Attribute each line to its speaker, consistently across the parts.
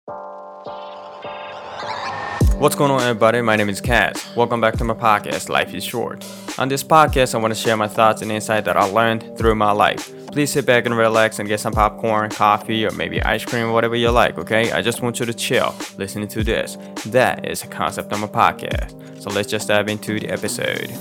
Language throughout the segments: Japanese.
Speaker 1: What's going on, everybody? My name is Kaz. Welcome back to my podcast, Life is Short. On this podcast, I want to share my thoughts and insight that I learned through my life. Please sit back and relax and get some popcorn, coffee, or maybe ice cream, whatever you like, okay? I just want you to chill listening to this. That is the concept of my podcast. So let's just dive into the episode.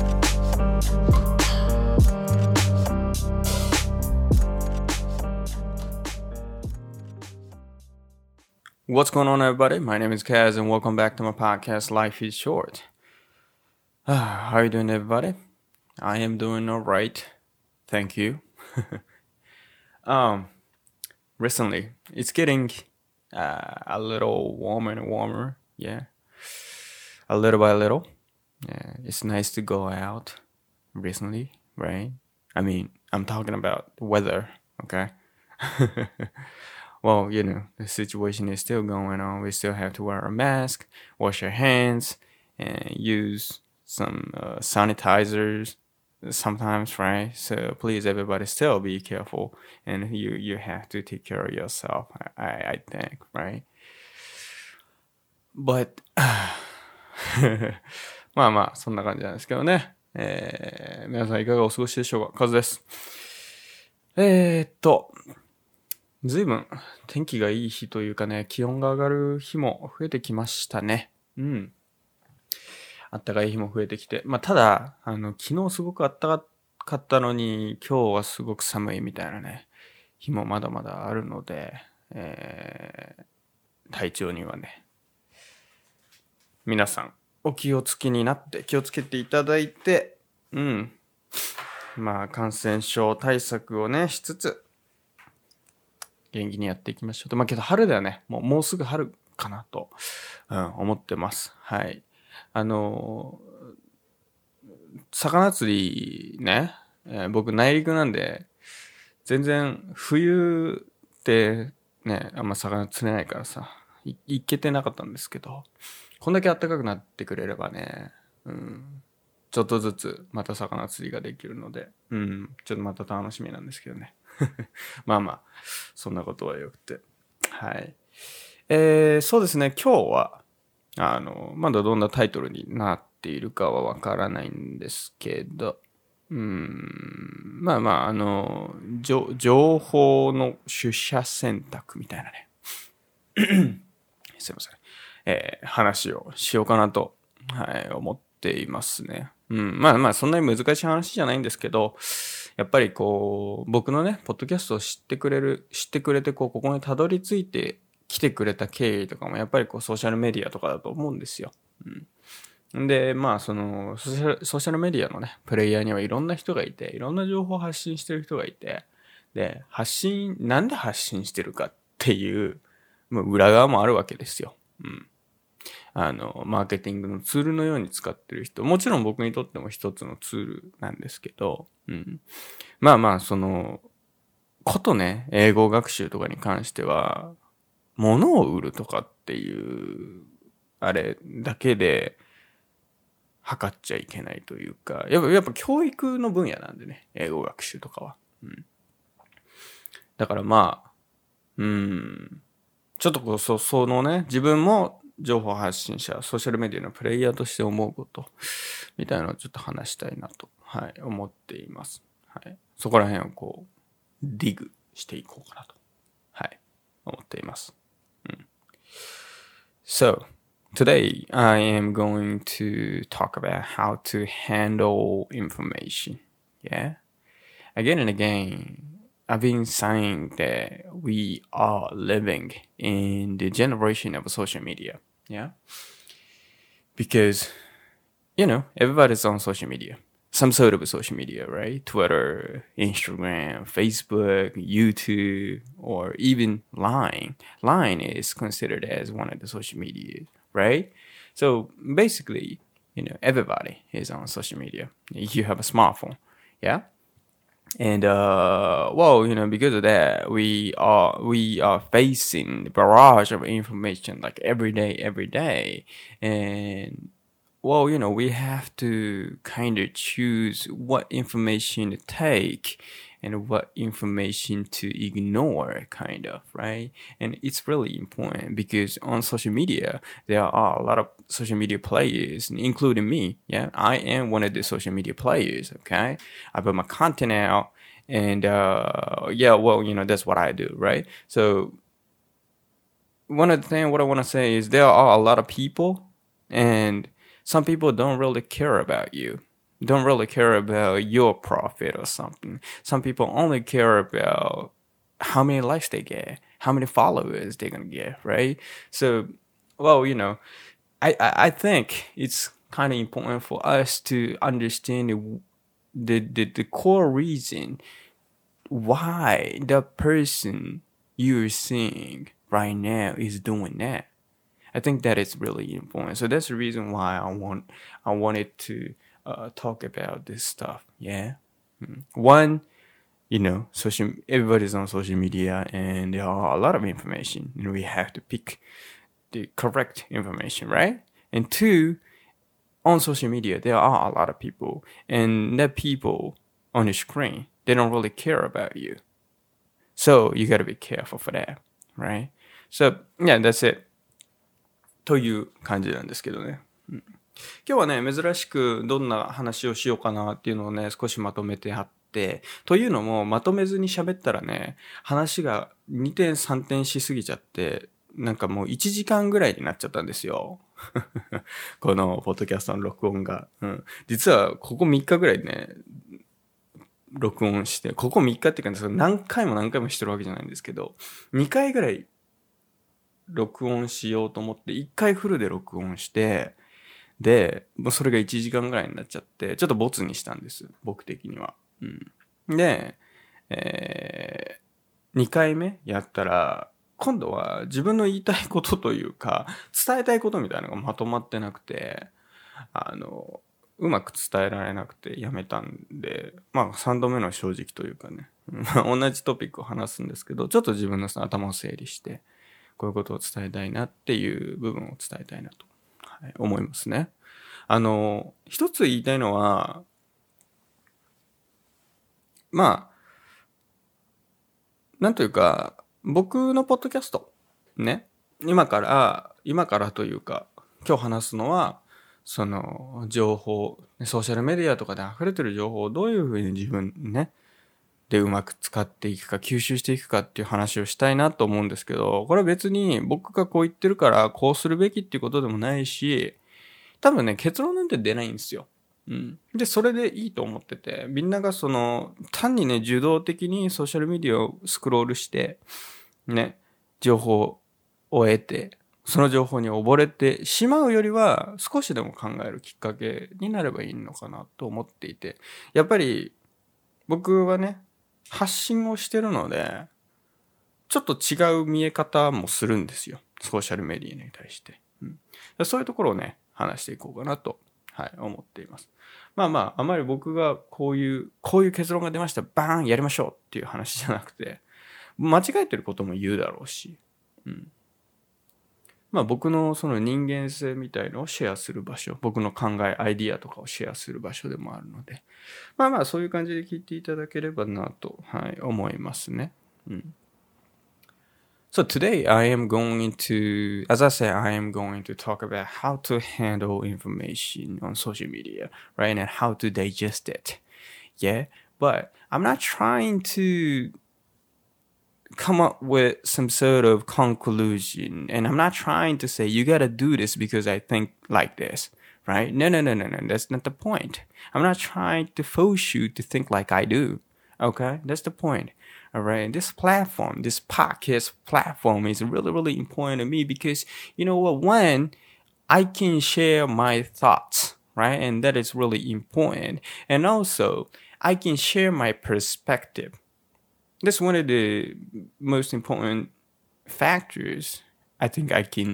Speaker 1: What's going on, everybody? My name is Kaz, and welcome back to my podcast, Life is Short. How are you doing, everybody? I am doing all right. Thank you. Recently, it's getting a little warmer and warmer. Yeah, a little by little. Yeah, it's nice to go out recently, right? I mean, I'm talking about the weather, okay? Well, you know, the situation is still going on. We still have to wear a mask, wash our hands, and use some sanitizers sometimes, right? So please, everybody, still be careful, and you have to take care of yourself. I think, right? But まあまあそんな感じなんですけどね。皆さんいかがお過ごしでしょうか。カズです。ずいぶん天気がいい日というかね、気温が上がる日も増えてきましたね。うん。あったかい日も増えてきて。まあ、ただ、昨日すごくあったかかったのに、今日はすごく寒いみたいなね、日もまだまだあるので、体調にはね、皆さん、お気をつけになって、気をつけていただいて、まあ、感染症対策をね、しつつ、元気にやっていきましょうと。まあけど春だよね。もうすぐ春かなと、思ってます。はい。魚釣りね、僕内陸なんで、全然冬ってね、あんま魚釣れないからさ、行けてなかったんですけど、こんだけ暖かくなってくれればね、ちょっとずつまた魚釣りができるので、ちょっとまた楽しみなんですけどね。まあまあ、そんなことはよくて。はい。そうですね、今日は、まだどんなタイトルになっているかはわからないんですけど、まあまあ、情報の取捨選択みたいなね。すいません。話をしようかなと、思っていますね。まあまあ、そんなに難しい話じゃないんですけど、やっぱりこう、僕のね、ポッドキャストを知ってくれて、ここにたどり着いて来てくれた経緯とかも、やっぱりこう、ソーシャルメディアとかだと思うんですよ。で、まあ、ソーシャルメディアのね、プレイヤーにはいろんな人がいて、いろんな情報を発信してる人がいて、で、なんで発信してるかっていう、もう裏側もあるわけですよ。マーケティングのツールのように使ってる人、もちろん僕にとっても一つのツールなんですけど、まあまあ、ことね、英語学習とかに関しては、物を売るとかっていう、あれだけで、測っちゃいけないというか、やっぱ教育の分野なんでね、英語学習とかは。だからまあ、ちょっとこう、そのね、自分も情報発信者、ソーシャルメディアのプレイヤーとして思うこと、みたいなのをちょっと話したいなと、思っています。そこら辺をこう、ディグしていこうかなと、思っています。So, today I am going to talk about how to handle information. Yeah. Again and again, I've been saying that we are living in the generation of social media. Yeah. Because, everybody's on social media. Some sort of social media, right? Twitter, Instagram, Facebook, YouTube, or even Line. Line is considered as one of the social media, right? So basically, everybody is on social media. If you have a smartphone, yeah? And because of that, we are facing the barrage of information like every day, and we have to kind of choose what information to take and what information to ignore, kind of, right? And it's really important because on social media, there are a lot of social media players, including me. Yeah, I am one of the social media players. Okay, I put my content out, and yeah, well, that's what I do, right? So one of the things what I want to say is there are a lot of people, and some people don't really care about you, don't really care about your profit or something. Some people only care about how many likes they get, how many followers they're gonna get, right? So, well, I think it's kind of important for us to understand the core reason why the person you're seeing right now is doing that. I think that is really important. So that's the reason why I wanted to talk about this stuff. Yeah. One, social everybody's on social media and there are a lot of information and we have to pick the correct information, right? And two, on social media there are a lot of people and the people on the screen, they don't really care about you. So you got to be careful for that, right? So yeah, that's it. という感じなんですけどね。今日はね、珍しくどんな話をしようかなっていうのをね、少しまとめてあって、というのも、まとめずに喋ったらね、話が2点3点しすぎちゃって、なんかもう1時間ぐらいになっちゃったんですよ。このポッドキャストの録音が。実はここ3日ぐらいね、録音して、ここ3日っていうか、何回も何回もしてるわけじゃないんですけど、2回ぐらい録音しようと思って、1回フルで録音して、で、もうそれが1時間ぐらいになっちゃって、ちょっとボツにしたんです。僕的には。で、2回目やったら、今度は自分の言いたいことというか、伝えたいことみたいなのがまとまってなくて、うまく伝えられなくてやめたんで、まあ3度目の正直というかね、同じトピックを話すんですけど、ちょっと自分の頭を整理して、こういうことを伝えたいなっていう部分を伝えたいなと、思いますね。一つ言いたいのは、まあ、なんというか、僕のポッドキャスト、ね、今からというか、今日話すのは、その情報、ソーシャルメディアとかで溢れてる情報をどういうふうに自分ね、でうまく使っていくか、吸収していくかっていう話をしたいなと思うんですけど、これは別に僕がこう言ってるからこうするべきっていうことでもないし、多分ね、結論なんて出ないんですよ。で、それでいいと思ってて、みんなが単にね、受動的にソーシャルメディアをスクロールして、ね、情報を得て、その情報に溺れてしまうよりは、少しでも考えるきっかけになればいいのかなと思っていて、やっぱり僕はね、発信をしてるので、ちょっと違う見え方もするんですよ。ソーシャルメディアに対して。そういうところをね、話していこうかなと、思っています。まあ、あまり僕がこういう結論が出ました。バーンやりましょうっていう話じゃなくて、間違えてることも言うだろうし、まあ僕のその人間性みたいのをシェアする場所、僕の考え、アイディアとかをシェアする場所でもあるので、まあそういう感じで聞いていただければなと、思いますね。So today I am going to, as I said, I am going to talk about how to handle information on social media, right? And how to digest it. Yeah. But I'm not trying to come up with some sort of conclusion. And I'm not trying to say, you got to do this because I think like this, right? No. That's not the point. I'm not trying to force you to think like I do. Okay. That's the point. All right. This platform, this podcast platform is really, really important to me because you know what? One, I can share my thoughts, right? And that is really important. And also, I can share my perspective. That's one of the most important factors I think I can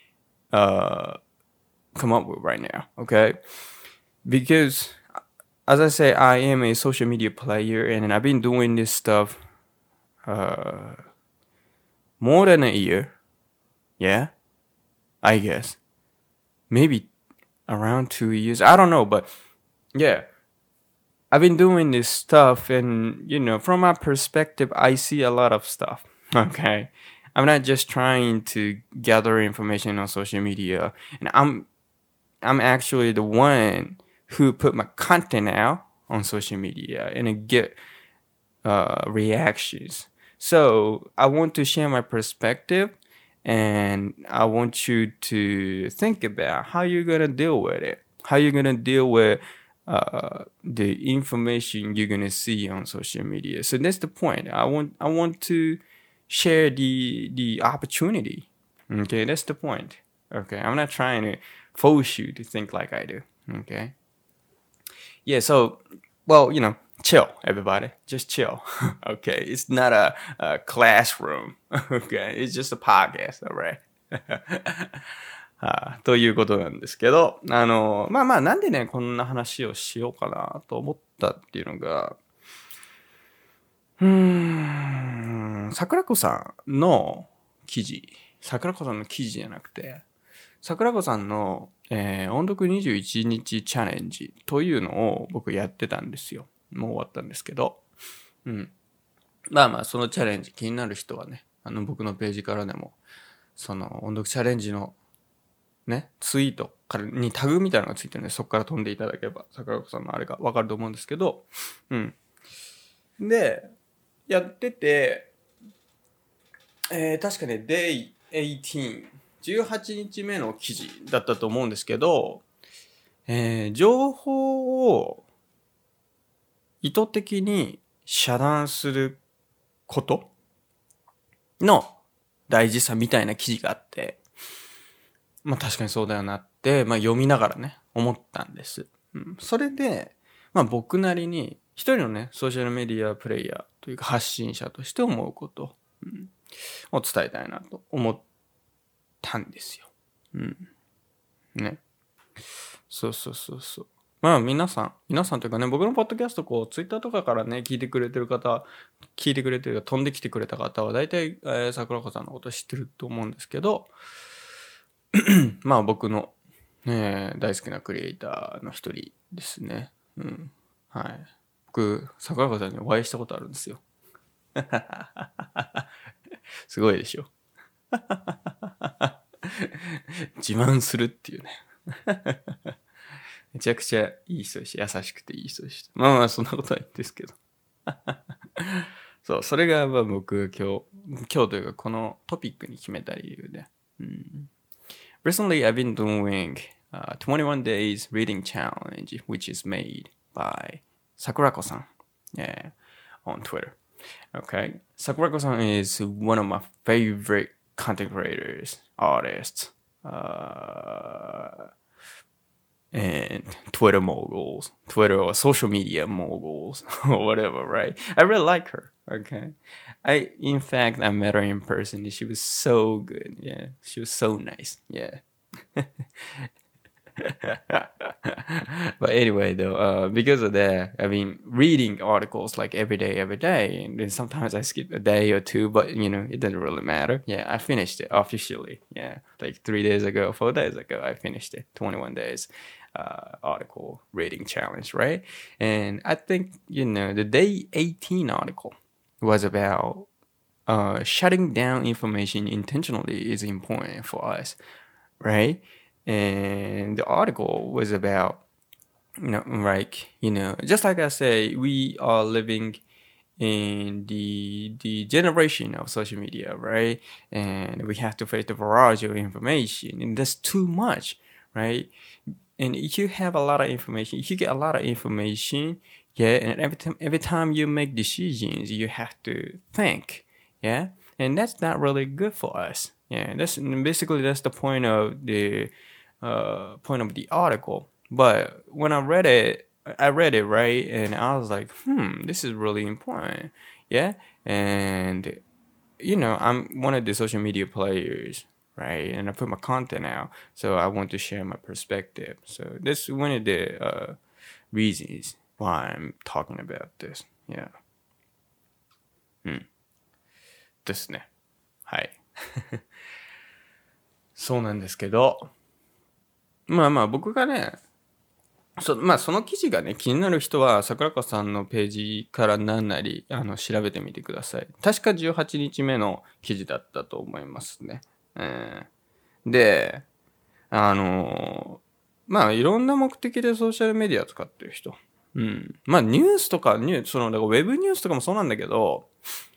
Speaker 1: come up with right now. Okay. Because as I say, I am a social media player and I've been doing this stuff more than a year. Yeah, I guess. Maybe around 2 years. I don't know, but yeah. I've been doing this stuff, and from my perspective, I see a lot of stuff. Okay, I'm not just trying to gather information on social media, and I'm actually the one who put my content out on social media and I get reactions. So I want to share my perspective, and I want you to think about how you're gonna deal with it. How you're gonna deal with the information you're gonna see on social media. So that's the point. I want to share the opportunity. Okay, that's the point. Okay, I'm not trying to force you to think like I do. Okay. Yeah, so, well, chill, everybody. Just chill. Okay, it's not a classroom. Okay, it's just a podcast, alright? ということなんですけど、まあ、なんでね、こんな話をしようかなと思ったっていうのが、桜子さんの記事、桜子さんの記事じゃなくて、桜子さんの、音読21日チャレンジというのを僕やってたんですよ。もう終わったんですけど。まあ、そのチャレンジ気になる人はね、僕のページからでも、その音読チャレンジのね、ツイートからにタグみたいなのがついてるんで、そこから飛んでいただければ、桜子さんのあれがわかると思うんですけど、で、やってて、確かね、Day18、18日目の記事だったと思うんですけど、情報を意図的に遮断することの大事さみたいな記事があって、まあ確かにそうだよなって、まあ読みながらね、思ったんです。それで、まあ僕なりに一人のね、ソーシャルメディアプレイヤーというか発信者として思うこと、を伝えたいなと思ったんですよ。ね。そう。まあ皆さんというかね、僕のポッドキャストツイッターとかからね、聞いてくれてる飛んできてくれた方は大体、桜子さんのこと知ってると思うんですけど、まあ僕の、大好きなクリエイターの一人ですね。はい。僕、桜子さんにお会いしたことあるんですよ。すごいでしょ。自慢するっていうね。めちゃくちゃいい人でした。優しくていい人でした。まあそんなことはいいんですけど。そう、それが僕今日というかこのトピックに決めた理由で。Recently, I've been doing 21 days reading challenge, which is made by Sakurako-san, yeah, on Twitter. Okay, Sakurako-san is one of my favorite content creators, artists, and Twitter moguls, Twitter or social media moguls, or whatever, right? I really like her. Okay, in fact, I met her in person and she was so good. Yeah, she was so nice. Yeah. But anyway, though, because of that, I've been reading articles like every day, and then sometimes I skip a day or two, but it doesn't really matter. Yeah, I finished it officially. Yeah, like 4 days ago, I finished it. 21 days article reading challenge, right? And I think the day 18 article was about shutting down information intentionally is important for us, right? And the article was about, just like I say, we are living in the generation of social media, right? And we have to face the variety of information, and that's too much, right? And if you have a lot of information, if you get a lot of information, yeah, and every time you make decisions, you have to think, yeah, and that's not really good for us. Yeah, that's the point of the article. But when I read it right, and I was like, this is really important, yeah, and I'm one of the social media players, right? And I put my content out, so I want to share my perspective. So this is one of the reasons why I'm talking about this. Yeah. ですね。はい。そうなんですけど、まあ僕がね、 その記事がね、気になる人は、桜子さんのページから何なり、調べてみてください。確か18日目の記事だったと思いますね。で、いろんな目的でソーシャルメディア使ってる人。ニュースとか、だからウェブニュースとかもそうなんだけど、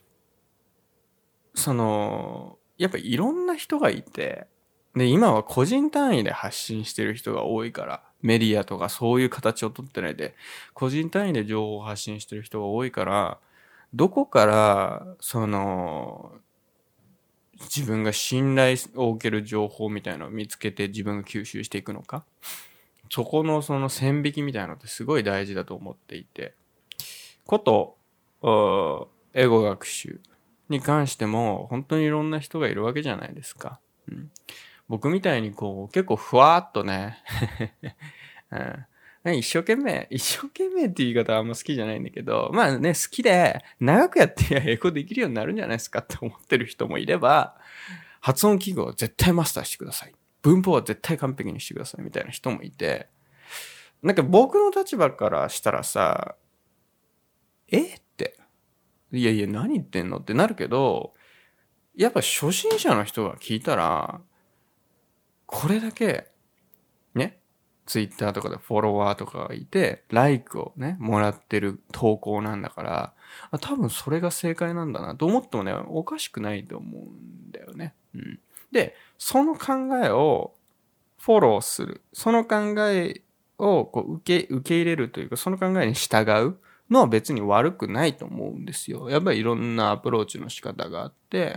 Speaker 1: やっぱいろんな人がいて、で、今は個人単位で発信してる人が多いから、メディアとかそういう形をとってないで、個人単位で情報を発信してる人が多いから、どこから、自分が信頼を受ける情報みたいなのを見つけて自分が吸収していくのか。そこのその線引きみたいなのってすごい大事だと思っていて。こと、英語学習に関しても本当にいろんな人がいるわけじゃないですか。僕みたいに結構ふわっとね、一生懸命っていう言い方はあんま好きじゃないんだけど、好きで長くやって英語できるようになるんじゃないですかって思ってる人もいれば、発音記号は絶対マスターしてください。文法は絶対完璧にしてくださいみたいな人もいて、なんか僕の立場からしたらさ、って、いやいや何言ってんのってなるけど、やっぱ初心者の人が聞いたら、これだけ、ね、ツイッターとかでフォロワーとかがいて、ライクをね、もらってる投稿なんだから、多分それが正解なんだなと思ってもね、おかしくないと思うんだよね。で、その考えをフォローする。その考えを受け入れるというか、その考えに従うのは別に悪くないと思うんですよ。やっぱりいろんなアプローチの仕方があって、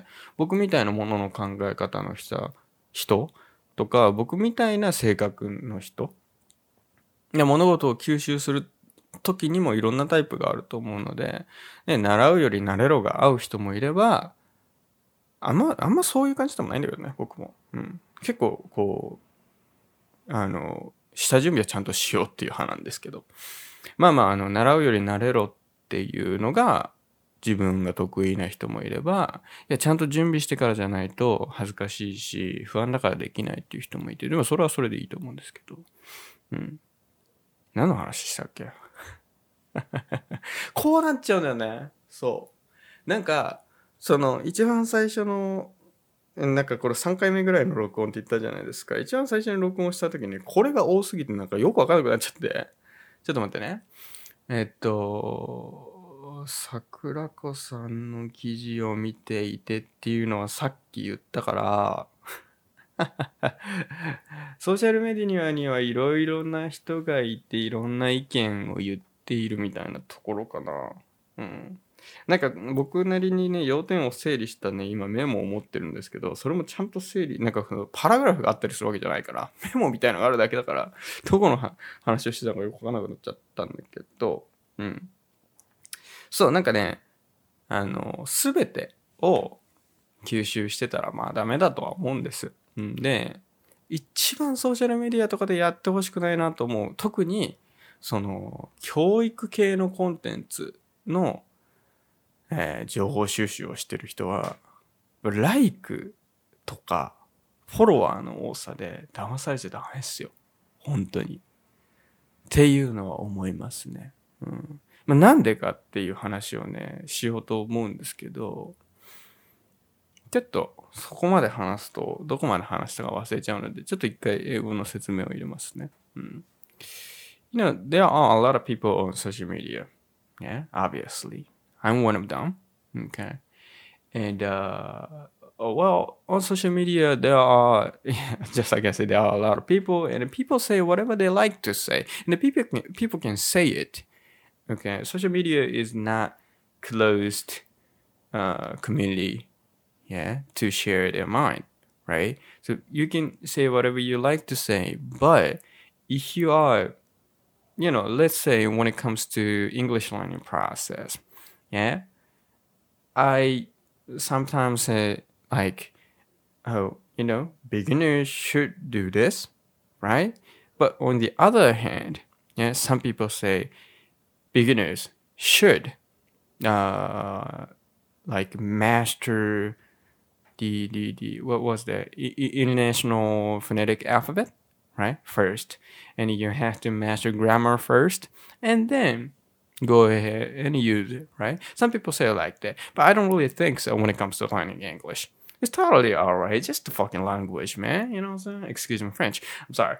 Speaker 1: 僕みたいなものの考え方の人とか、僕みたいな性格の人、物事を吸収する時にもいろんなタイプがあると思うので、習うより慣れろが合う人もいれば、あんまそういう感じでもないんだけどね、僕も。結構、下準備はちゃんとしようっていう派なんですけど。習うより慣れろっていうのが自分が得意な人もいれば、ちゃんと準備してからじゃないと恥ずかしいし、不安だからできないっていう人もいて、でもそれはそれでいいと思うんですけど。何の話したっけこうなっちゃうんだよね。そう。なんか、一番最初の、なんかこれ3回目ぐらいの録音って言ったじゃないですか。一番最初に録音した時に、これが多すぎてなんかよくわかんなくなっちゃって。ちょっと待ってね。桜子さんの記事を見ていてっていうのはさっき言ったから、ソーシャルメディアにはいろいろな人がいていろんな意見を言っているみたいなところかな。なんか僕なりにね、要点を整理したね、今メモを持ってるんですけど、それもちゃんと整理、なんかパラグラフがあったりするわけじゃないから、メモみたいなのがあるだけだから、どこの話をしてたのかよくわかんなくなっちゃったんだけど、そう、なんかね、すべてを吸収してたらダメだとは思うんです。で、一番ソーシャルメディアとかでやってほしくないなと思う。特に、教育系のコンテンツの、情報収集をしてる人は、ライクとか、フォロワーの多さで騙されちゃダメですよ。本当に。っていうのは思いますね。なんでかっていう話をね、しようと思うんですけど、ちょっとそこまで話すと、どこまで話したか忘れちゃうので、ちょっと一回英語の説明を入れますね。there are a lot of people on social media. Yeah, obviously. I'm one of them. Okay. And, on social media, there are, just like I said, there are a lot of people, and people say whatever they like to say. And the people can say it. Okay. Social media is not closed, community. Yeah, to share their mind, right? So you can say whatever you like to say, but if you are, let's say when it comes to English learning process, yeah, I sometimes say like, oh, beginners should do this, right? But on the other hand, yeah, some people say beginners should, like master the what was the international phonetic alphabet, right? First. And you have to master grammar first, and then go ahead and use it, right? Some people say it like that, but I don't really think so when it comes to learning English. It's totally alright. It's just a fucking language, man. You know what I'm saying? Excuse me, French. I'm sorry.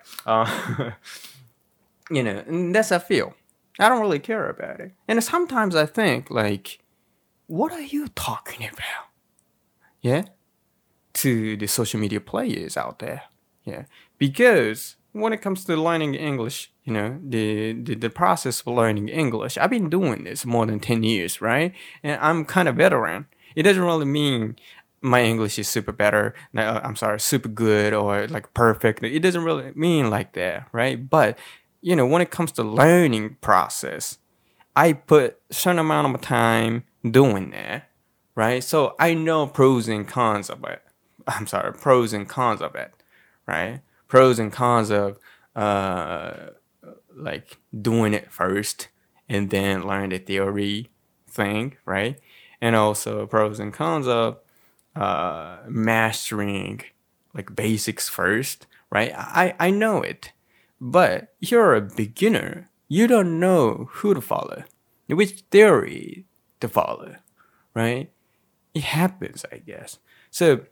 Speaker 1: And that's how I feel. I don't really care about it. And sometimes I think, like, what are you talking about? Yeah? To the social media players out there. Yeah. Because when it comes to learning English, the process of learning English, I've been doing this more than 10 years, right? And I'm kind of veteran. It doesn't really mean my English is super better. I'm sorry, super good or like perfect. It doesn't really mean like that, right? But, when it comes to learning process, I put a certain amount of time doing that, right? So I know pros and cons of it. Pros and cons of it, right? Pros and cons of like doing it first and then learn the theory thing, right? And also pros and cons of mastering like basics first, right? I know it, but you're a beginner. You don't know who to follow, which theory to follow, right? It happens, I guess. So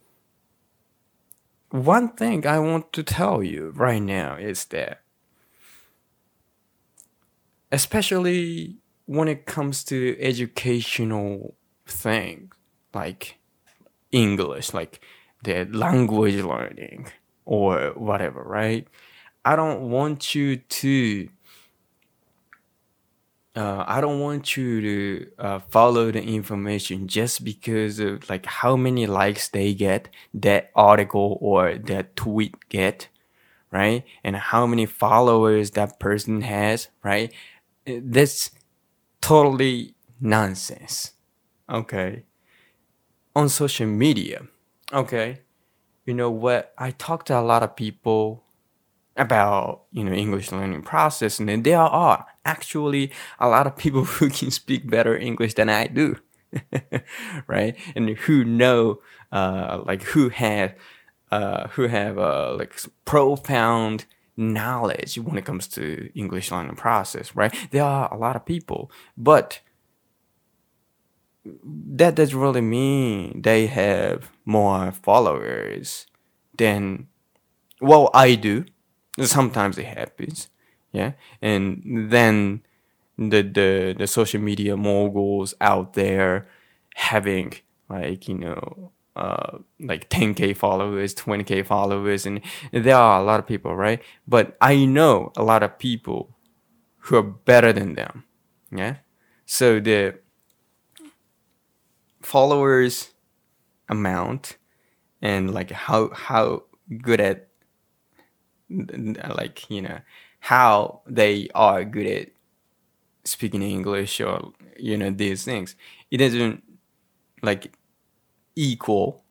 Speaker 1: one thing I want to tell you right now is that, especially when it comes to educational things like English, like the language learning or whatever, right? I don't want you to follow the information just because of like how many likes they get, that article or that tweet get, right? And how many followers that person has, right? That's totally nonsense. Okay. On social media, okay. You know what? I talked to a lot of people about English learning process, and then there are actually a lot of people who can speak better English than I do, right? And who know, like who have like profound knowledge when it comes to English learning process, right? There are a lot of people, but that doesn't really mean they have more followers than, well, I do. Sometimes it happens, yeah. And then the social media moguls out there having like like 10K followers, 20K followers, and there are a lot of people, right? But I know a lot of people who are better than them, yeah. So the followers amount and like how good at, like how they are good at speaking English or these things, it doesn't like equal,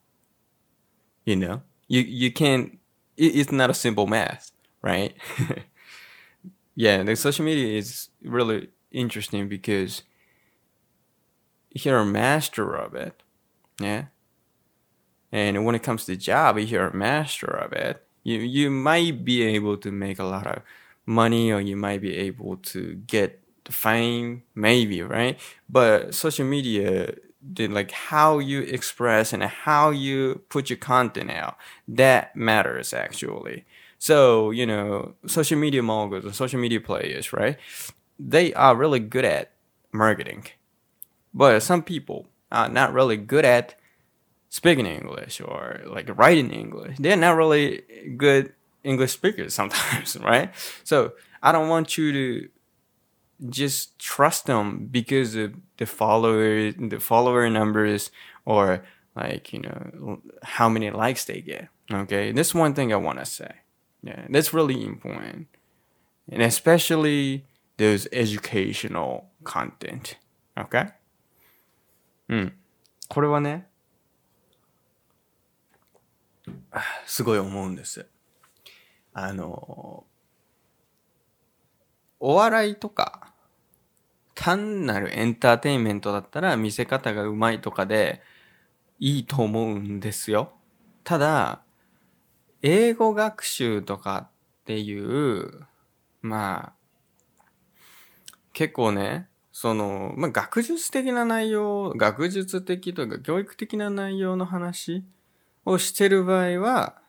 Speaker 1: you can't, it's not a simple math, right? Yeah, the social media is really interesting because you're a master of it, yeah. And when it comes to job, if you're a master of it, you might be able to make a lot of money, or you might be able to get the fame, maybe, right? But social media, like how you express and how you put your content out, that matters actually. So, social media moguls and social media players, right? They are really good at marketing. But some people are not really good at speaking English or like writing English. They're not really good English speakers sometimes, right? So I don't want you to just trust them because of the follower numbers, or like how many likes they get. Okay, that's one thing I want to say. Yeah, that's really important, and especially those educational content. Okay. これはね、すごい思うんです。お笑いとか単なるエンターテインメントだったら見せ方がうまいとかでいいと思うんですよ。ただ英語学習とかっっていう、まあ、結構ね、学術的な内容、学術的というか教育的な内容の話をしてる場合は、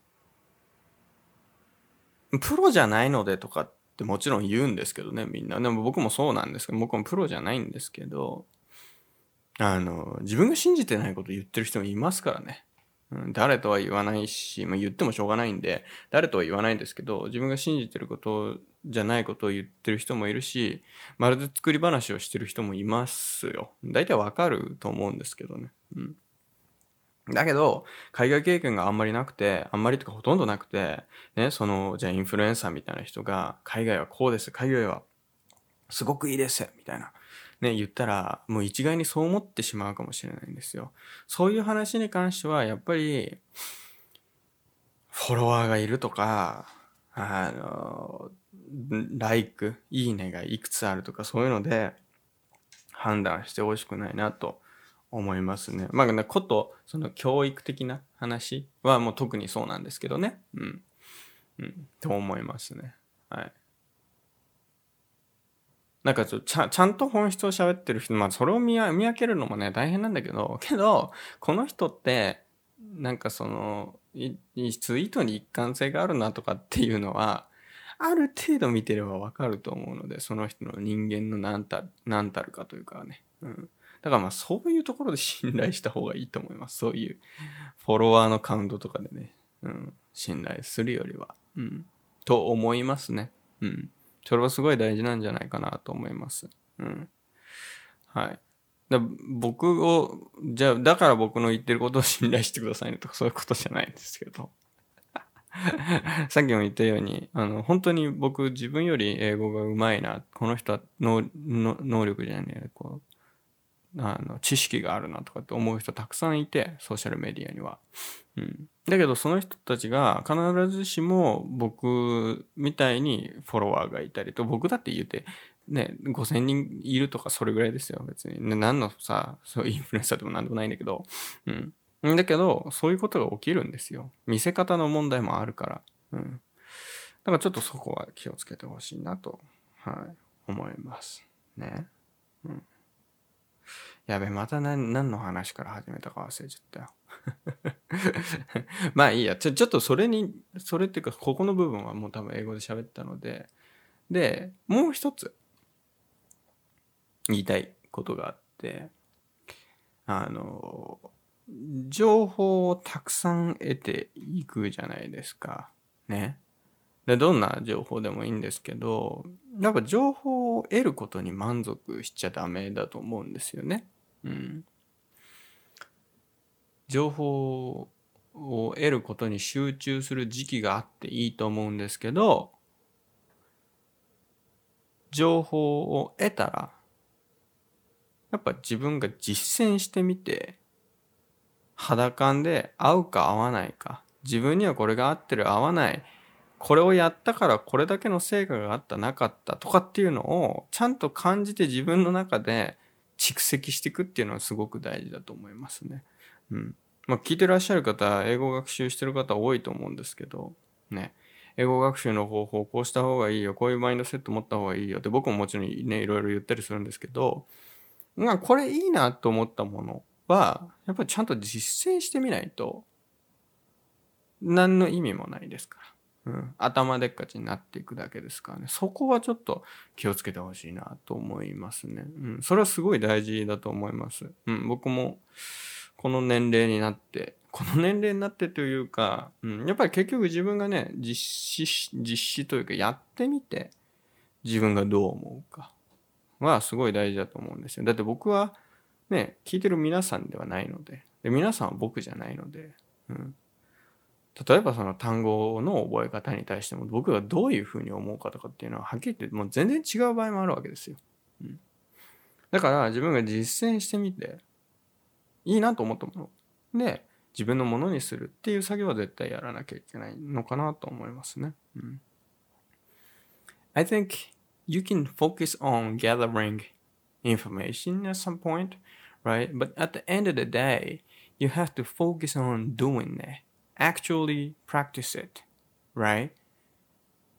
Speaker 1: プロじゃないのでとかってもちろん言うんですけどね、みんな。でも僕もそうなんですけど、僕もプロじゃないんですけど、自分が信じてないこと言ってる人もいますからね。誰とは言わないし、言ってもしょうがないんで、誰とは言わないんですけど、自分が信じてることじゃないことを言ってる人もいるし、まるで作り話をしてる人もいますよ。大体わかると思うんですけどね。だけど、海外経験があんまりなくて、あんまりとかほとんどなくて、ね、じゃあインフルエンサーみたいな人が、海外はこうです、海外はすごくいいです、みたいな。ね、言ったら、もう一概にそう思ってしまうかもしれないんですよ。そういう話に関しては、やっぱり、フォロワーがいるとか、いいねがいくつあるとか、そういうので判断してほしくないなと思いますね。その教育的な話はもう特にそうなんですけどね。と思いますね。はい。ちゃんと本質を喋ってる人、それを見分けるのもね、大変なんだけど、この人って、ツイートに一貫性があるなとかっていうのは、ある程度見てればわかると思うので、その人の人間の何たるかというかね。だからそういうところで信頼した方がいいと思います。そういうフォロワーのカウントとかでね、信頼するよりは。と思いますね。それはすごい大事なんじゃないかなと思います。はい。だから僕の言ってることを信頼してくださいねとかそういうことじゃないんですけど。さっきも言ったように、本当に僕自分より英語が上手いな、この人は能力じゃねえ、知識があるなとかって思う人たくさんいて、ソーシャルメディアには。だけどその人たちが必ずしも僕みたいにフォロワーがいたりと、僕だって言うて、ね、5000人いるとかそれぐらいですよ、別に。何のさ、そういうインフルエンサーでも何でもないんだけど。だけど、そういうことが起きるんですよ。見せ方の問題もあるから。だからちょっとそこは気をつけてほしいなと、思います。ね。やべ、また何の話から始めたか忘れちゃったよ。まあいいや。ちょっとそれっていうか、ここの部分はもう多分英語で喋ったので、で、もう一つ言いたいことがあって、情報をたくさん得ていくじゃないですか。ね。で、どんな情報でもいいんですけど、やっぱ情報を得ることに満足しちゃダメだと思うんですよね。情報を得ることに集中する時期があっていいと思うんですけど、情報を得たら、やっぱ自分が実践してみて、肌感で合うか合わないか、自分にはこれが合ってる合わない、これをやったからこれだけの成果があったなかったとかっていうのをちゃんと感じて自分の中で蓄積していくっていうのはすごく大事だと思いますね。聞いてらっしゃる方、英語学習してる方多いと思うんですけど、ね。英語学習の方法、こうした方がいいよ、こういうマインドセット持った方がいいよって僕ももちろんね、いろいろ言ったりするんですけど、これいいなと思ったものは、やっぱりちゃんと実践してみないと、何の意味もないですから。頭でっかちになっていくだけですからね。そこはちょっと気をつけてほしいなと思いますね。それはすごい大事だと思います。僕もこの年齢になってというか、やっぱり結局自分がね、実施というかやってみて、自分がどう思うかはすごい大事だと思うんですよ。だって僕はね、聞いてる皆さんではないので、皆さんは僕じゃないので、例えばその単語の覚え方に対しても僕がどういうふうに思うかとかっていうのははっきり言ってもう全然違う場合もあるわけですよ。だから自分が実践してみていいなと思ったもので自分のものにするっていう作業は絶対やらなきゃいけないのかなと思いますね。I think you can focus on gathering information at some point, right? But at the end of the day, you have to focus on doing it. Actually practice it, right?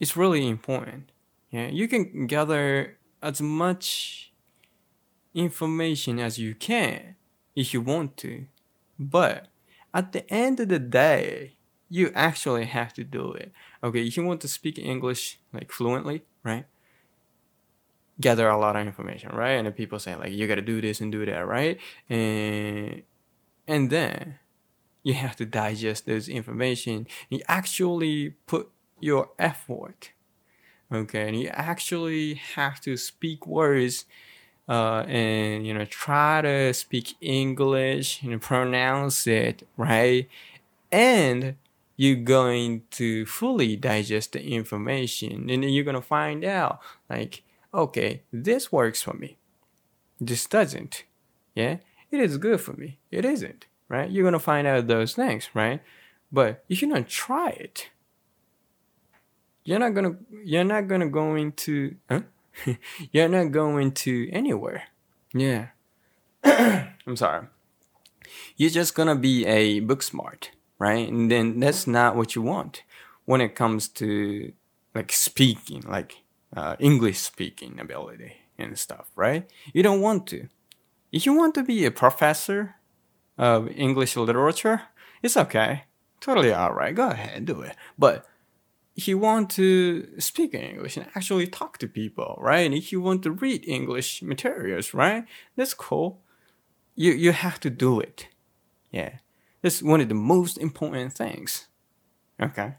Speaker 1: it's really important. Yeah, you can gather as much information as you can if you want to, but at the end of the day, you actually have to do it. Okay, if you want to speak English like fluently, right? Gather a lot of information, right? And then people say like you gotta do this and do that, right? And then you have to digest this information. You actually put your effort, okay? And you actually have to speak words and try to speak English and pronounce it right, and you're going to fully digest the information, and then you're gonna find out like, okay, this works for me, this doesn't. Yeah, it is good for me, it isn't. Right? You're gonna find out those things, right? But if you don't try it, you're not gonna go into you're not going to anywhere. Yeah. I'm sorry. You're just gonna be a book smart, right? And then that's not what you want when it comes to like speaking, like English speaking ability and stuff, right? You don't want to. If you want to be a professor of English literature, it's okay. Totally alright. Go ahead, do it. But if you want to speak English and actually talk to people, right? And if you want to read English materials, right? That's cool. You have to do it. Yeah. That's one of the most important things. Okay.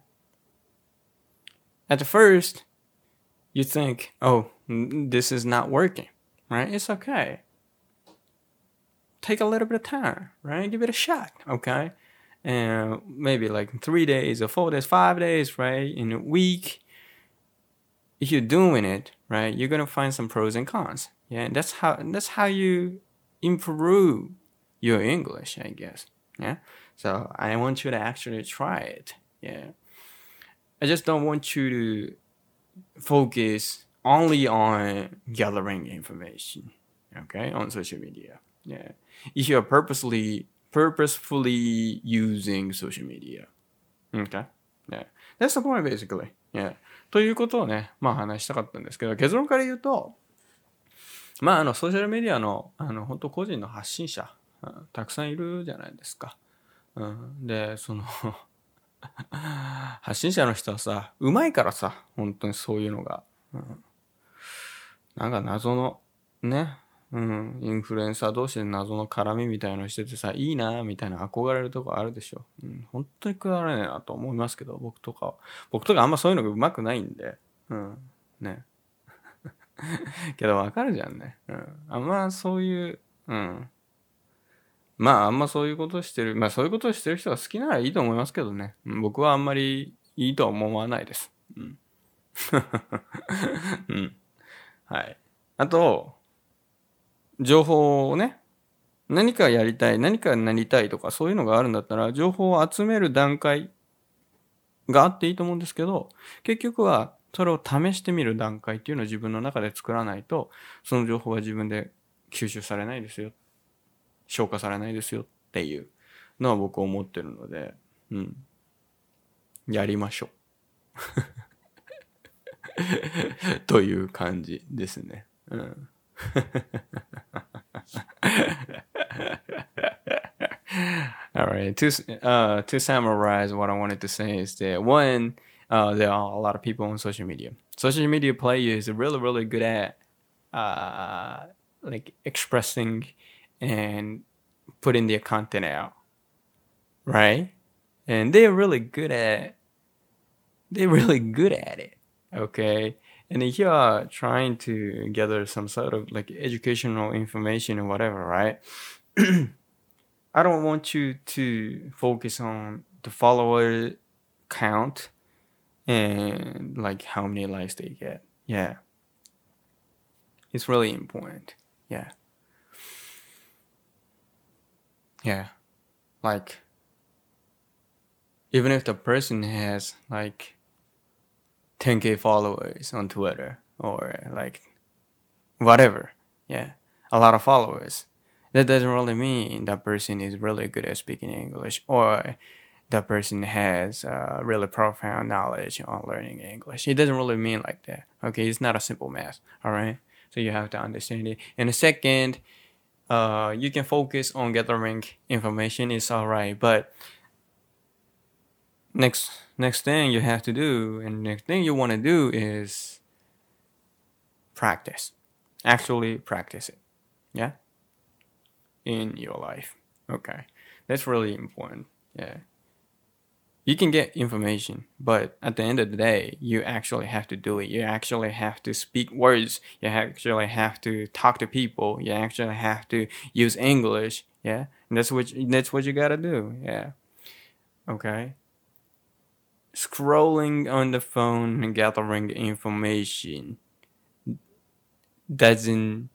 Speaker 1: At the first, you think, oh, this is not working, right? It's okay. Take a little bit of time, right? Give it a shot, okay? And maybe like 3 days or 4 days, 5 days, right? In a week, if you're doing it, right, you're gonna find some pros and cons. Yeah, and that's how you improve your English, I guess. Yeah. So I want you to actually try it. Yeah. I just don't want you to focus only on gathering information, okay, on social media. Yeah. If you're purposefully using social media. Okay. Yeah. That's the point basically. Yeah. ということをね、まあ話したかったんですけど、結論から言うと、まあソーシャルメディアの本当個人の発信者、たくさんいるじゃないですか。で、その発信者の人はさ、うまいからさ、本当にそういうのが。なんか謎の、ね、インフルエンサー同士で謎の絡みみたいなのしててさ、いいなみたいな憧れるとこあるでしょ。本当にくだらねえなと思いますけど、僕とかあんまそういうのがうまくないんで、ね。けどわかるじゃんね。あんまそういう、まああんまそういうことしてる、まあそういうことをしてる人が好きならいいと思いますけどね。僕はあんまりいいとは思わないです。はい。あと、情報をね、何かやりたい、何かなりたいとかそういうのがあるんだったら、情報を集める段階があっていいと思うんですけど、結局はそれを試してみる段階っていうのを自分の中で作らないと、その情報は自分で吸収されないですよ。消化されないですよっていうのは僕は思ってるので、やりましょう。という感じですね。All right. To summarize, what I wanted to say is that one, there are a lot of people on social media. Social media players are really, really good at like expressing and putting their content out, right? And they're really good at it. Okay. And if you are trying to gather some sort of like educational information or whatever, right? I don't want you to focus on the follower count and like how many likes they get. Yeah. It's really important. Yeah. Yeah. Like, even if the person has like 10K followers on Twitter or like whatever, yeah, a lot of followers, that doesn't really mean that person is really good at speaking English, or the person has really profound knowledge on learning English. It doesn't really mean like that. Okay, it's not a simple math. All right, so you have to understand it. And the second, you can focus on gathering information. It's all right, but next thing you have to do, and next thing you want to do is practice. Actually, practice it. Yeah, in your life. Okay, that's really important. Yeah. You can get information, but at the end of the day, you actually have to do it. You actually have to speak words. You actually have to talk to people. You actually have to use English. Yeah, and that's what you gotta do. Yeah. Okay. Scrolling on the phone and gathering information doesn't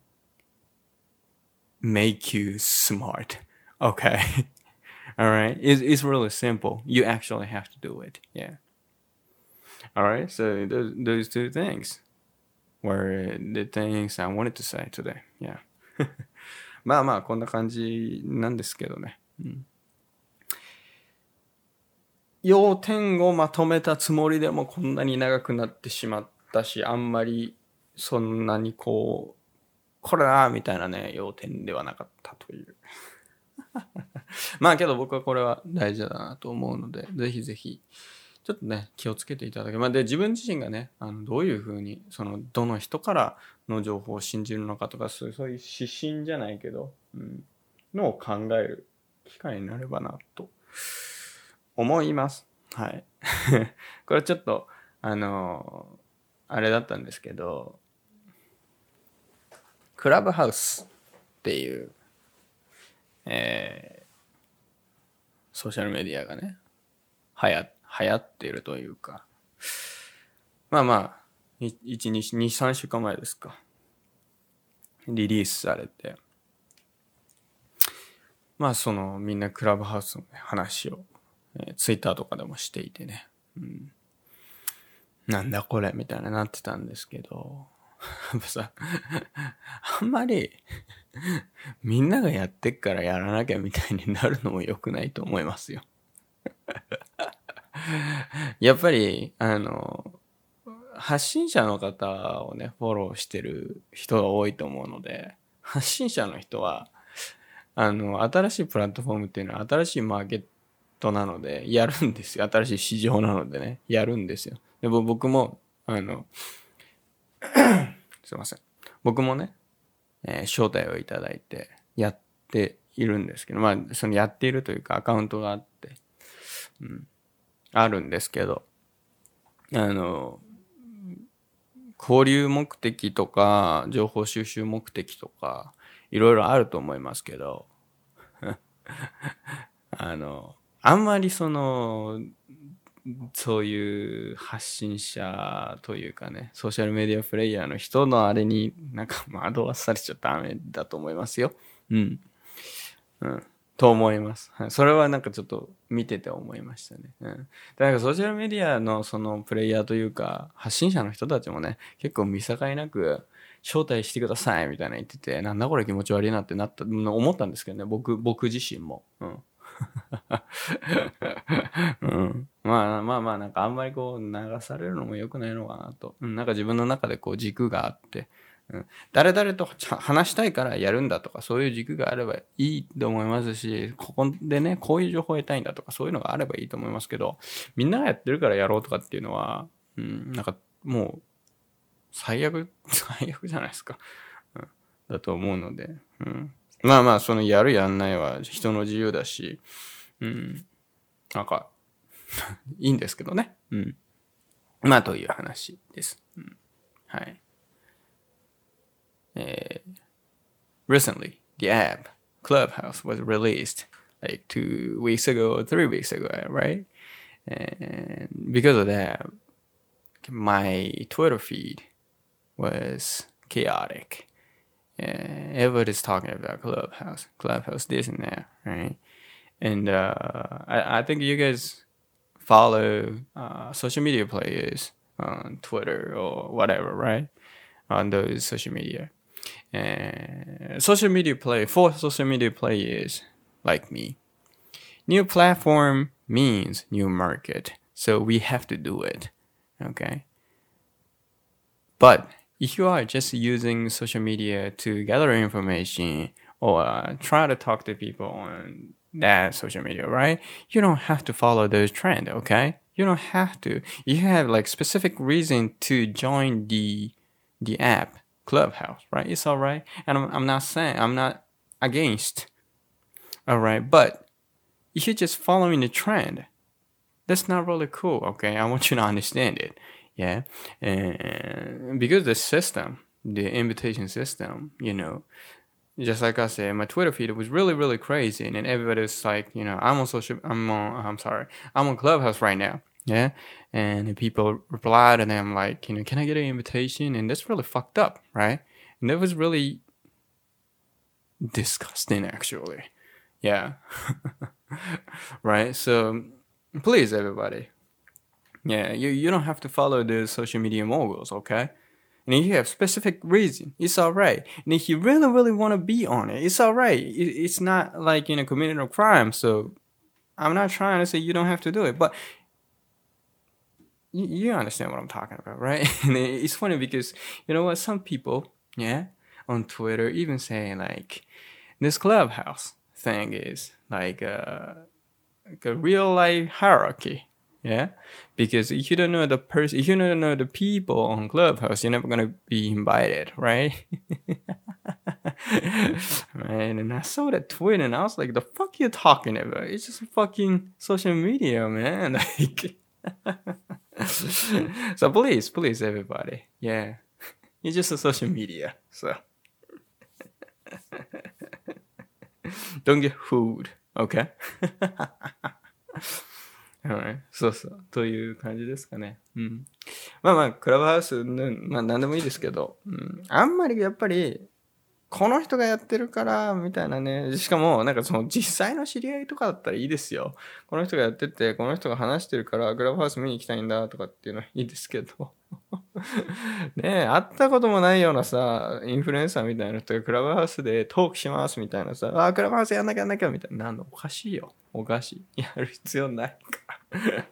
Speaker 1: make you smart. Okay. All right. It's really simple. You actually have to do it. Yeah. All right. So those two things were the things I wanted to say today. Yeah. まあまあこんな感じなんですけどね。要点をまとめたつもりでもこんなに長くなってしまったし、あんまりそんなにこれだみたいなね、要点ではなかったという。まあけど僕はこれは大事だなと思うので、ぜひぜひちょっとね気をつけていただけ。まあで自分自身がね、どういうふうにどの人からの情報を信じるのかとか、そういう指針じゃないけど、のを考える機会になればなと思います。はい。これちょっとあれだったんですけど、クラブハウスっていう、ソーシャルメディアがね流行っているというか、まあ2、3週間前ですか、リリースされて、まあみんなクラブハウスの、話を、ツイッターとかでもしていてね、なんだこれみたいななってたんですけど、さあんまりみんながやってっからやらなきゃみたいになるのも良くないと思いますよ。やっぱり発信者の方をねフォローしてる人が多いと思うので、発信者の人は新しいプラットフォームっていうのは新しいマーケットなのでやるんですよ。新しい市場なのでねやるんですよ。で僕もすいません、僕もね、招待をいただいてやっているんですけど、まあやっているというかアカウントがあって、あるんですけど、交流目的とか情報収集目的とかいろいろあると思いますけどあんまりそういう発信者というかね、ソーシャルメディアプレイヤーの人のあれになんか惑わされちゃダメだと思いますよ。と思います。それはなんかちょっと見てて思いましたね。だからソーシャルメディアのプレイヤーというか発信者の人たちもね、結構見境なく招待してくださいみたいな言ってて、なんだこれ気持ち悪いなって思ったんですけどね、僕自身も。まあなんかあんまり流されるのも良くないのかなと、なんか自分の中で軸があって、誰々と話したいからやるんだとかそういう軸があればいいと思いますし、ここでねこういう情報を得たいんだとかそういうのがあればいいと思いますけど、みんながやってるからやろうとかっていうのは、なんかもう最悪じゃないですか、だと思うので、まあやるやんないは人の自由だし、なんかいいんですけどね。まあという話です。はい。Recently, the app Clubhouse was released like 2 weeks ago or 3 weeks ago, right? And because of that, my Twitter feed was chaotic. Everybody's talking about Clubhouse this and that, right? And I think you guys follow social media players on Twitter or whatever, right? On those social media. Social media players like me. New platform means new market. So we have to do it. Okay. But if you are just using social media to gather information or try to talk to people on that social media, right? You don't have to follow those trends, okay? You don't have to. You have like specific reason to join the app Clubhouse, right? It's all right. And I'm not saying I'm not against. All right, but if you're just following the trend, that's not really cool, okay? I want you to understand it. Yeah. And because the system, the invitation system, just like I said, my Twitter feed was really, really crazy. And then everybody was like, I'm on Clubhouse right now. Yeah. And people replied and I'm like, can I get an invitation? And that's really fucked up, right? And that was really disgusting, actually. Yeah. Right. So please, everybody. Yeah, you don't have to follow the social media moguls, okay? And if you have specific reason, it's all right. And if you really, really want to be on it, it's all right. It's not like, committing a crime. So I'm not trying to say you don't have to do it, but you understand what I'm talking about, right? And it's funny because, you know what? Some people, yeah, on Twitter even saying like, this Clubhouse thing is like a real life hierarchy. Yeah, because if you don't know the person, if you don't know the people on Clubhouse, you're never gonna be invited, right? Man, and I saw that tweet and I was like, "The fuck you talking about? It's just fucking social media, man." Like, so please, everybody, yeah, it's just a social media, so don't get fooled, okay? はい。そうそう。という感じですかね。うん。まあ、クラブハウス、まあ、なんでもいいですけど、あんまりやっぱり、この人がやってるから、みたいなね。しかも、なんかその実際の知り合いとかだったらいいですよ。この人がやってて、この人が話してるから、クラブハウス見に行きたいんだとかっていうのはいいですけど。ねえ、会ったこともないようなさ、インフルエンサーみたいな人がクラブハウスでトークしますみたいなさ、クラブハウスやんなきゃみたいな。なんのおかしいよ。おかしい。やる必要ないから。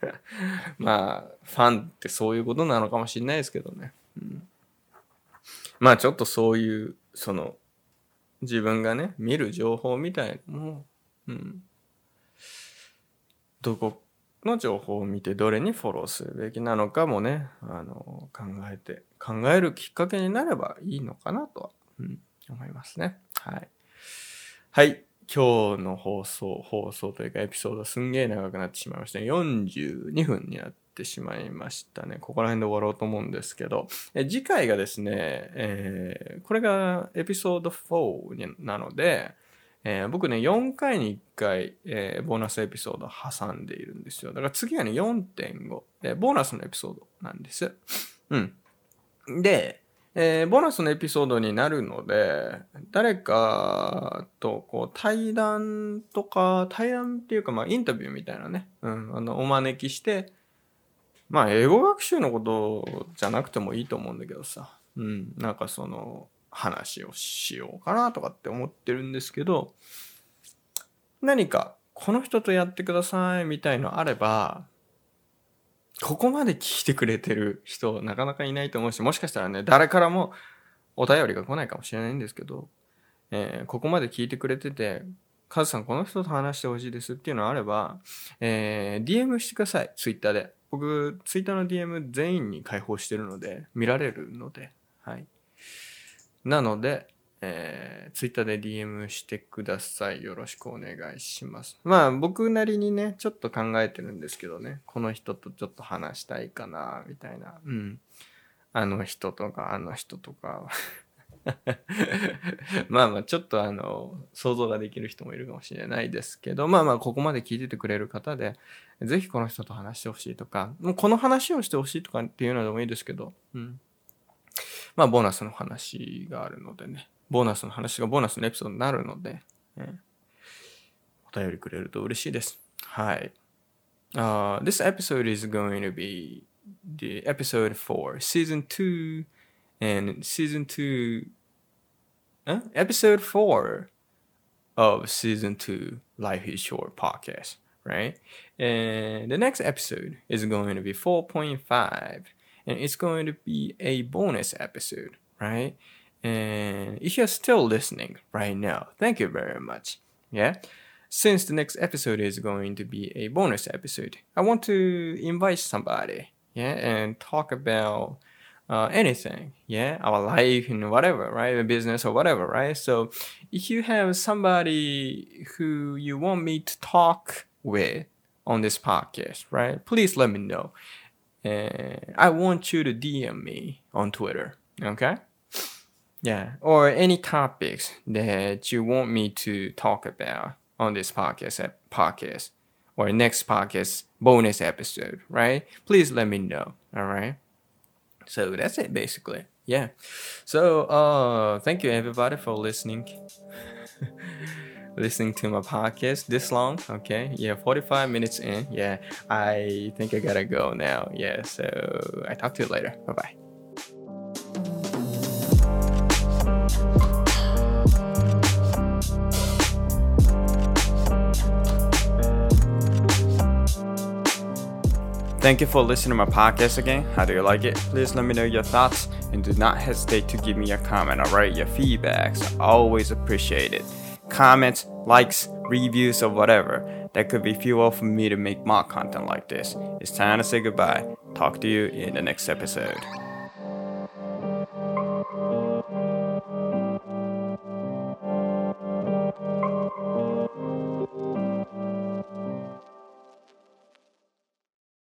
Speaker 1: まあ、ファンってそういうことなのかもしれないですけどね。まあちょっとそういう、自分がね、見る情報みたいなのも、どこの情報を見てどれにフォローするべきなのかもね、考えるきっかけになればいいのかなとは、思いますね。はい。はい。今日の放送というかエピソードすんげえ長くなってしまいましたね。42分になってしまいましたね。ここら辺で終わろうと思うんですけど、次回がですね、これがエピソード4なので、僕ね、4回に1回、ボーナスエピソード挟んでいるんですよ。だから次はね、4.5、ボーナスのエピソードなんです。で、ボーナスのエピソードになるので、誰かと対談っていうか、インタビューみたいなね、お招きして、英語学習のことじゃなくてもいいと思うんだけどさ、なんか話をしようかなとかって思ってるんですけど、何かこの人とやってくださいみたいのあれば、ここまで聞いてくれてる人なかなかいないと思うし、もしかしたらね、誰からもお便りが来ないかもしれないんですけど、ここまで聞いてくれてて、カズさんこの人と話してほしいですっていうのあれば、DM してください、ツイッターで。僕、ツイッターの DM 全員に開放してるので、見られるので、はい。なので、ツイッターで DM してください。よろしくお願いします。僕なりにね、ちょっと考えてるんですけどね、この人とちょっと話したいかな、みたいな。あの人とか、あの人とか。ちょっと想像ができる人もいるかもしれないですけど、ここまで聞いててくれる方で、ぜひこの人と話してほしいとか、もうこの話をしてほしいとかっていうのでもいいですけど、ボーナスの話があるのでね。ボーナスの話がボーナスのエピソードになるので、お便りくれると嬉しいです。はい。This episode is going to be the episode 4, season 2, and season 2, episode 4 of season 2, Life is Short podcast,
Speaker 2: right? And the next episode is going to be 4.5, and it's going to be a bonus episode, right? And if you're still listening right now, thank you very much. Yeah. Since the next episode is going to be a bonus episode, I want to invite somebody, yeah, and talk about anything, yeah, our life and whatever, right, a business or whatever, right? So if you have somebody who you want me to talk with on this podcast, right, please let me know. And I want you to DM me on Twitter, okay? Yeah, or any topics that you want me to talk about on this podcast or next podcast bonus episode, right? Please let me know, all right? So that's it basically. Yeah. So thank you everybody for listening. Listening to my podcast this long. Okay. Yeah, 45 minutes in. Yeah. I think I gotta go now. Yeah. So I talk to you later. Bye-bye.
Speaker 1: Thank you for listening to my podcast again. How do you like it? Please let me know your thoughts and do not hesitate to give me a comment, alright? Your feedbacks are always appreciated. Comments, likes, reviews, or whatever. That could be fuel for me to make more content like this. It's time to say goodbye. Talk to you in the next episode.